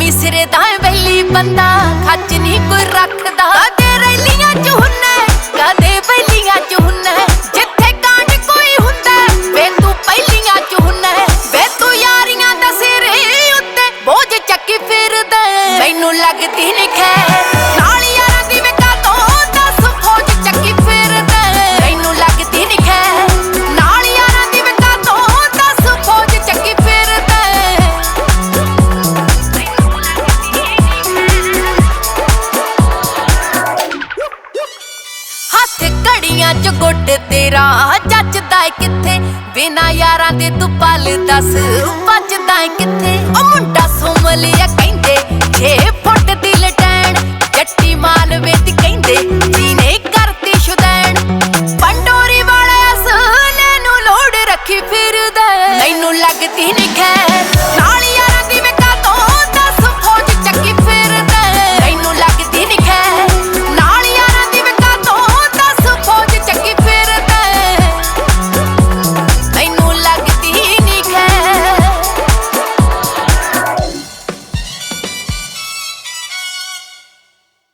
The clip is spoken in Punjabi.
ਨੀ ਸਿਰੇ ਦਾ ਵੈਲੀ ਬੰਦਾ ਖੱਚ ਨੀ ਕੋਈ ਰੱਖਦਾ। ਕਦੇ ਰੈਲੀਆਂ ਚ ਹੁੰਨਾ ਕਦੇ ਵੈਲੀਆਂ ਚ ਹੁੰਨਾ ਜਿੱਥੇ ਕਾਂਡ ਕੋਈ ਹੁੰਦਾ ਵੇ ਤੂੰ ਪਹਿਲੀਆਂ ਚ ਹੁੰਨਾ ਵੇ ਤੂੰ ਯਾਰੀਆਂ ਦਾ ਸਿਰੇ ਉੱਤੇ ਬੋਝ ਚੱਕੀ ਫਿਰਦਾ। ਮੈਨੂੰ ਲੱਗਦੀ ਨੀ ਖੈਰ ਨਾਲ ਯਾਰਾਂ ਦੀ ਵੇ ਕਾਤੋਂ ਦੱਸ ਫੌਜ ਚੱਕੀ ਫਿਰਦਾ। ਮੈਨੂੰ ਲੱਗਦੀ ਨੀ ਖੈਰ ਨਾਲ ਯਾਰਾਂ ਦੀ ਵੇ ਕਾਤੋਂ ਦੱਸ ਫੌਜ ਚੱਕੀ ਫਿਰਦਾ। ਹੱਥ ਘੜੀਆਂ ਚ ਗੁੱਟ ਤੇਰਾ ਜੱਜਦਾ ਏ ਕਿੱਥੇ ਬਿਨਾ ਯਾਰਾਂ ਦੇ ਤੂੰ ਪਲ ਦੱਸ ਬਚਦਾ ਏ ਕਿੱਥੇ। ਉਹ ਮੁੰਡਾ ਸੁਮਲਿਆ ਕਹਿੰਦੇ 6 ਫੁੱਟ ਦੀ ਲਟੈਣ ਜੱਟੀ ਮਾਲਵੇ ਦੀ ਕਹਿੰਦੇ ਜੀਨੇ ਕਰਤੀ ਸ਼ੁਦੈਣ। ਪੰਡੋਰੀ ਵਾਲੇ ਅਸਲੇ ਨੂੰ ਲੋੜ ਰੱਖੀ ਫਿਰਦਾ। ਮੈਨੂੰ ਲੱਗਦੀ ਨੀ